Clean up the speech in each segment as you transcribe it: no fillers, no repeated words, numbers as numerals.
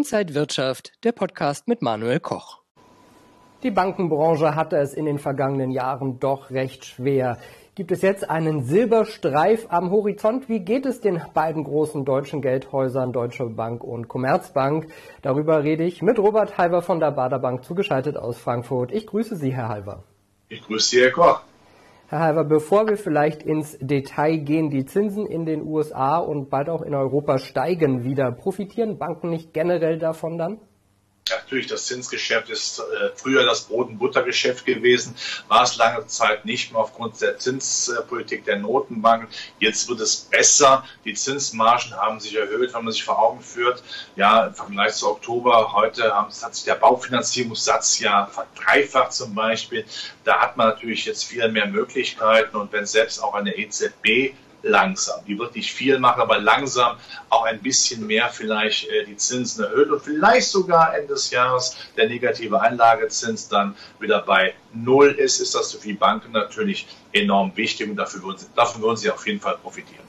Inside Wirtschaft, der Podcast mit Manuel Koch. Die Bankenbranche hatte es in den vergangenen Jahren doch recht schwer. Gibt es jetzt einen Silberstreif am Horizont? Wie geht es den beiden großen deutschen Geldhäusern Deutsche Bank und Commerzbank? Darüber rede ich mit Robert Halver von der Baader Bank, zugeschaltet aus Frankfurt. Ich grüße Sie, Herr Halver. Ich grüße Sie, Herr Koch. Herr Halver, bevor wir vielleicht ins Detail gehen, die Zinsen in den USA und bald auch in Europa steigen wieder. Profitieren Banken nicht generell davon dann? Natürlich, das Zinsgeschäft ist früher das Brot- und Buttergeschäft gewesen, war es lange Zeit nicht mehr aufgrund der Zinspolitik der Notenbanken. Jetzt wird es besser. Die Zinsmargen haben sich erhöht, wenn man sich vor Augen führt. Ja, im Vergleich zu Oktober, heute hat sich der Baufinanzierungssatz ja verdreifacht zum Beispiel. Da hat man natürlich jetzt viel mehr Möglichkeiten. Und wenn selbst auch eine EZB langsam, die wird nicht viel machen, aber langsam auch ein bisschen mehr vielleicht die Zinsen erhöht und vielleicht sogar Ende des Jahres der negative Einlagezins dann wieder bei Null ist das für die Banken natürlich enorm wichtig und davon würden sie auf jeden Fall profitieren.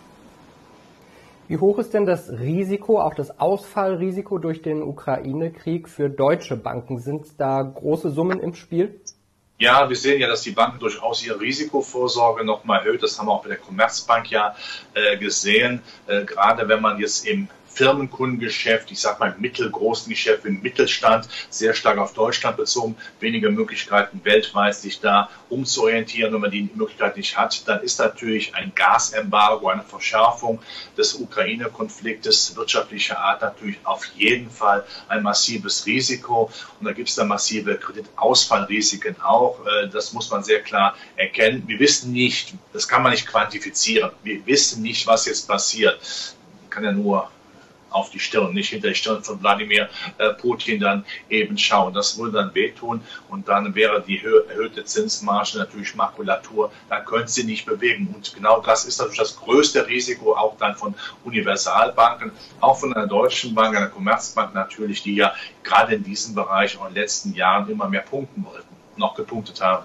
Wie hoch ist denn das Risiko, auch das Ausfallrisiko durch den Ukraine-Krieg für deutsche Banken? Sind da große Summen im Spiel? Ja, wir sehen ja, dass die Banken durchaus ihre Risikovorsorge nochmal erhöht. Das haben wir auch bei der Commerzbank ja gesehen. Gerade wenn man jetzt im Firmenkundengeschäft, ich sag mal im mittelgroßen Geschäft, im Mittelstand, sehr stark auf Deutschland bezogen, weniger Möglichkeiten weltweit sich da umzuorientieren. Wenn man die Möglichkeit nicht hat, dann ist natürlich ein Gasembargo, eine Verschärfung des Ukraine-Konfliktes wirtschaftlicher Art natürlich auf jeden Fall ein massives Risiko. Und da gibt es dann massive Kreditausfallrisiken auch. Das muss man sehr klar erkennen. Wir wissen nicht, das kann man nicht quantifizieren. Wir wissen nicht, was jetzt passiert. Man kann ja nur auf die Stirn, nicht hinter die Stirn von Wladimir Putin dann eben schauen. Das würde dann wehtun und dann wäre die erhöhte Zinsmarge natürlich Makulatur, dann können sie nicht bewegen. Und genau das ist natürlich das größte Risiko auch dann von Universalbanken, auch von einer deutschen Bank, einer Commerzbank natürlich, die ja gerade in diesem Bereich auch in den letzten Jahren immer mehr punkten wollten und auch gepunktet haben.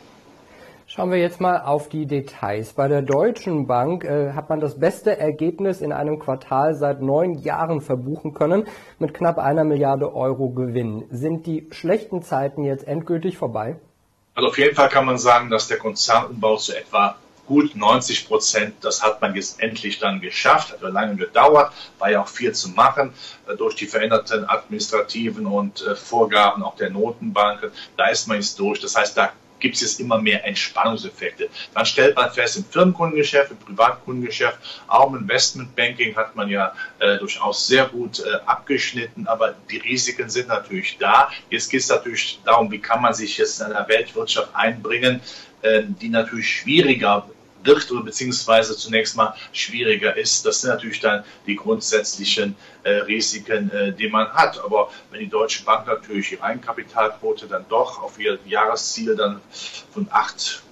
Schauen wir jetzt mal auf die Details. Bei der Deutschen Bank hat man das beste Ergebnis in einem Quartal seit 9 Jahren verbuchen können, mit knapp 1 Milliarde Euro Gewinn. Sind die schlechten Zeiten jetzt endgültig vorbei? Also auf jeden Fall kann man sagen, dass der Konzernumbau zu etwa gut 90%, das hat man jetzt endlich dann geschafft, hat ja lange gedauert, war ja auch viel zu machen durch die veränderten administrativen und Vorgaben auch der Notenbanken. Da ist man jetzt durch. Das heißt, da gibt es jetzt immer mehr Entspannungseffekte. Dann stellt man fest, im Firmenkundengeschäft, im Privatkundengeschäft, auch im Investmentbanking hat man ja durchaus sehr gut abgeschnitten, aber die Risiken sind natürlich da. Jetzt geht es natürlich darum, wie kann man sich jetzt in einer Weltwirtschaft einbringen, die natürlich schwieriger wird oder beziehungsweise zunächst mal schwieriger ist. Das sind natürlich dann die grundsätzlichen Risiken, die man hat. Aber wenn die Deutsche Bank natürlich ihre Eigenkapitalquote dann doch auf ihr Jahresziel dann von 8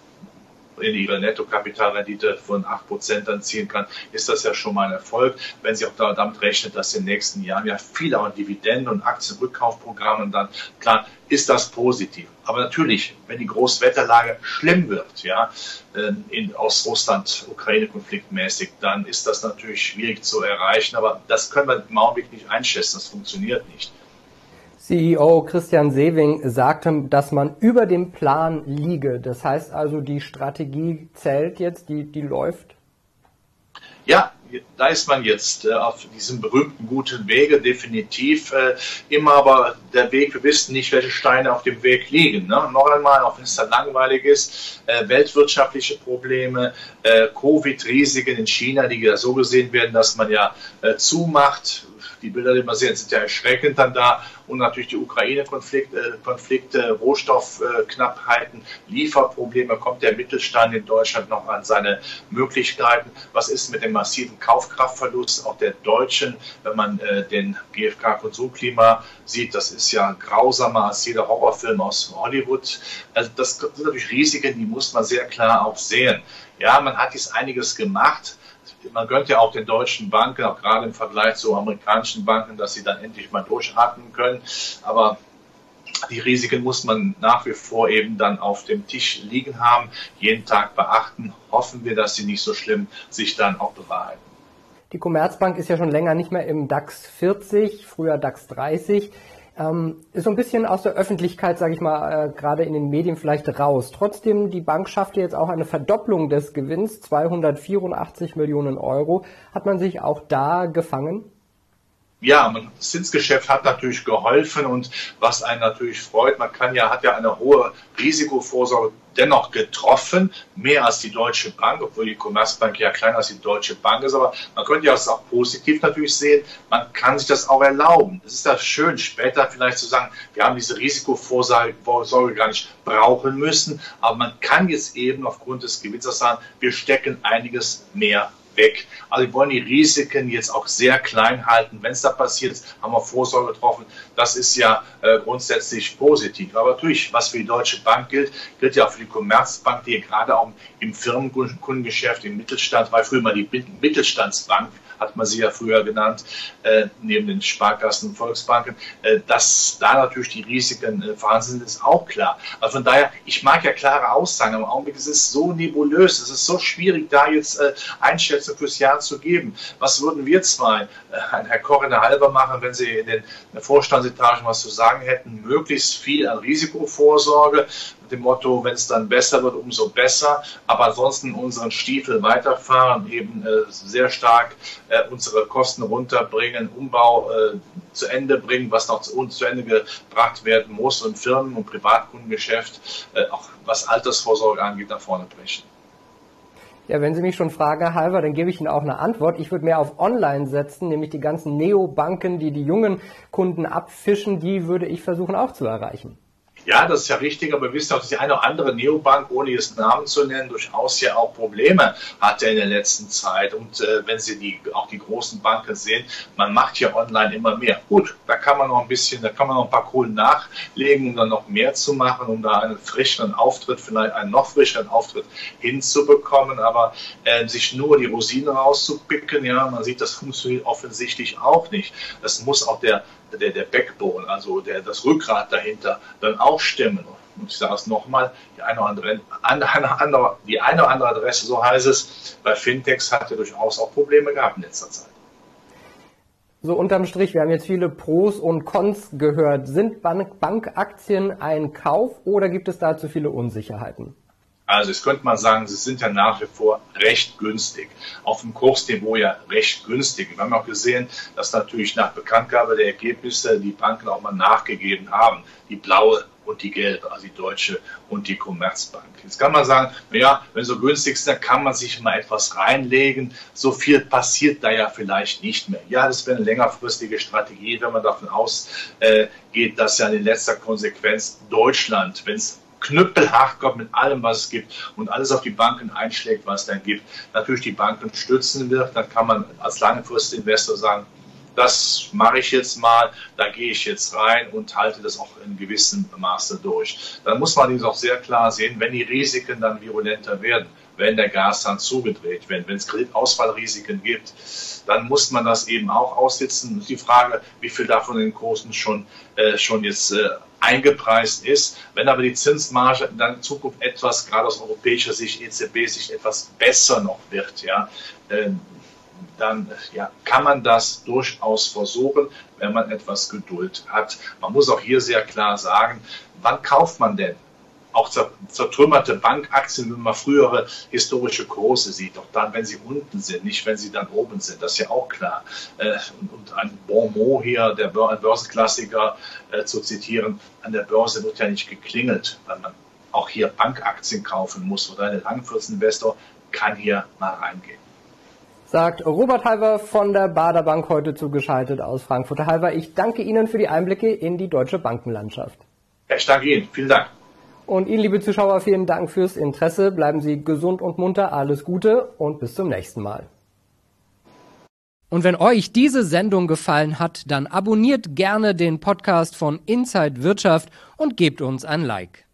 in ihre Nettokapitalrendite von 8% dann ziehen kann, ist das ja schon mal ein Erfolg. Wenn sie auch damit rechnet, dass in den nächsten Jahren ja viele auch Dividenden- und Aktienrückkaufprogramme dann, klar, ist das positiv. Aber natürlich, wenn die Großwetterlage schlimm wird, ja, aus Russland-Ukraine-Konflikt mäßig, dann ist das natürlich schwierig zu erreichen. Aber das können wir im Augenblick nicht einschätzen. Das funktioniert nicht. CEO Christian Sewing sagte, dass man über dem Plan liege. Das heißt also, die Strategie zählt jetzt, die läuft? Ja, da ist man jetzt auf diesem berühmten guten Wege, definitiv. Immer aber der Weg, wir wissen nicht, welche Steine auf dem Weg liegen. Ne? Noch einmal, auch wenn es dann langweilig ist, weltwirtschaftliche Probleme, Covid-Risiken in China, die ja so gesehen werden, dass man ja zumacht. Die Bilder, die wir sehen, sind ja erschreckend dann da. Und natürlich die Ukraine-Konflikte, Rohstoffknappheiten, Lieferprobleme. Kommt der Mittelstand in Deutschland noch an seine Möglichkeiten? Was ist mit dem massiven Kaufkraftverlust auch der Deutschen, wenn man den GfK-Konsumklima sieht? Das ist ja grausamer als jeder Horrorfilm aus Hollywood. Also das sind natürlich Risiken, die muss man sehr klar auch sehen. Ja, man hat jetzt einiges gemacht. Man gönnt ja auch den deutschen Banken, auch gerade im Vergleich zu amerikanischen Banken, dass sie dann endlich mal durchatmen können. Aber die Risiken muss man nach wie vor eben dann auf dem Tisch liegen haben, jeden Tag beachten. Hoffen wir, dass sie nicht so schlimm sich dann auch bewahrheiten. Die Commerzbank ist ja schon länger nicht mehr im DAX 40, früher DAX 30. Ist so ein bisschen aus der Öffentlichkeit, sage ich mal, gerade in den Medien vielleicht raus. Trotzdem, die Bank schaffte jetzt auch eine Verdopplung des Gewinns, 284 Millionen Euro. Hat man sich auch da gefangen? Ja, das Zinsgeschäft hat natürlich geholfen und was einen natürlich freut, hat ja eine hohe Risikovorsorge dennoch getroffen, mehr als die Deutsche Bank, obwohl die Commerzbank ja kleiner als die Deutsche Bank ist, aber man könnte ja das auch positiv natürlich sehen, man kann sich das auch erlauben. Es ist ja schön, später vielleicht zu sagen, wir haben diese Risikovorsorge gar nicht brauchen müssen, aber man kann jetzt eben aufgrund des Gewinns sagen, wir stecken einiges mehr weg. Also wir wollen die Risiken jetzt auch sehr klein halten. Wenn es da passiert, haben wir Vorsorge getroffen. Das ist ja grundsätzlich positiv. Aber natürlich, was für die Deutsche Bank gilt ja auch für die Commerzbank, die gerade auch im Firmenkundengeschäft, im Mittelstand, war früher mal die Mittelstandsbank, hat man sie ja früher genannt, neben den Sparkassen und Volksbanken, dass da natürlich die Risiken vorhanden sind, ist auch klar. Also von daher, ich mag ja klare Aussagen, aber im Augenblick ist es so nebulös, es ist so schwierig, da jetzt Einschätzung fürs Jahr zu geben. Was würden wir zwei, Herr Koch in der Halber machen, wenn Sie in den Vorstandsetagen was zu sagen hätten? Möglichst viel an Risikovorsorge, mit dem Motto, wenn es dann besser wird, umso besser, aber ansonsten unseren Stiefel weiterfahren, eben sehr stark unsere Kosten runterbringen, Umbau zu Ende bringen, was noch zu Ende gebracht werden muss und Firmen- und Privatkundengeschäft, auch was Altersvorsorge angeht, nach vorne brechen. Ja, wenn Sie mich schon fragen, Herr Halver, dann gebe ich Ihnen auch eine Antwort. Ich würde mehr auf Online setzen, nämlich die ganzen Neobanken, die jungen Kunden abfischen, die würde ich versuchen auch zu erreichen. Ja, das ist ja richtig, aber wir wissen auch, dass die eine oder andere Neobank, ohne jetzt Namen zu nennen, durchaus ja auch Probleme hatte in der letzten Zeit. Und wenn Sie auch die großen Banken sehen, man macht ja online immer mehr. Gut, da kann man noch ein paar Kohlen nachlegen, um dann noch mehr zu machen, um da einen frischeren Auftritt, vielleicht einen noch frischeren Auftritt hinzubekommen. Aber sich nur die Rosinen rauszupicken, ja, man sieht, das funktioniert offensichtlich auch nicht. Das muss auch der Backbone, also das Rückgrat dahinter, dann auch stimmen. Und ich sage es nochmal, die eine oder andere Adresse, so heißt es, bei Fintechs hat ja durchaus auch Probleme gehabt in letzter Zeit. So unterm Strich, wir haben jetzt viele Pros und Cons gehört. Sind Bankaktien ein Kauf oder gibt es da zu viele Unsicherheiten? Also jetzt könnte man sagen, sie sind ja nach wie vor recht günstig. Auf dem Kursniveau ja recht günstig. Wir haben auch gesehen, dass natürlich nach Bekanntgabe der Ergebnisse die Banken auch mal nachgegeben haben. Die blaue und die gelbe, also die Deutsche und die Commerzbank. Jetzt kann man sagen, naja, wenn so günstig ist, dann kann man sich mal etwas reinlegen. So viel passiert da ja vielleicht nicht mehr. Ja, das wäre eine längerfristige Strategie, wenn man davon ausgeht, dass ja in letzter Konsequenz Deutschland, wenn es knüppelhart kommt mit allem, was es gibt und alles auf die Banken einschlägt, was es dann gibt, natürlich die Banken stützen wird, dann kann man als Langfristinvestor sagen, das mache ich jetzt mal, da gehe ich jetzt rein und halte das auch in gewissem Maße durch. Dann muss man auch sehr klar sehen, wenn die Risiken dann virulenter werden, wenn der Gashahn zugedreht wird, wenn es Kreditausfallrisiken gibt, dann muss man das eben auch aussitzen. Die Frage, wie viel davon in den Kursen schon jetzt eingepreist ist. Wenn aber die Zinsmarge dann in Zukunft etwas, gerade aus europäischer Sicht, EZB-Sicht, etwas besser noch wird, ja, dann kann man das durchaus versuchen, wenn man etwas Geduld hat. Man muss auch hier sehr klar sagen, wann kauft man denn? Auch zertrümmerte Bankaktien, wenn man frühere historische Kurse sieht, auch dann, wenn sie unten sind, nicht wenn sie dann oben sind, das ist ja auch klar. Und ein Bon mot hier, ein Börsenklassiker zu zitieren, an der Börse wird ja nicht geklingelt, weil man auch hier Bankaktien kaufen muss oder ein Langfristinvestor kann hier mal reingehen. Sagt Robert Halver von der Baader Bank, heute zugeschaltet aus Frankfurt. Herr Halver, ich danke Ihnen für die Einblicke in die deutsche Bankenlandschaft. Ja, ich danke Ihnen. Vielen Dank. Und Ihnen, liebe Zuschauer, vielen Dank fürs Interesse. Bleiben Sie gesund und munter. Alles Gute und bis zum nächsten Mal. Und wenn euch diese Sendung gefallen hat, dann abonniert gerne den Podcast von Inside Wirtschaft und gebt uns ein Like.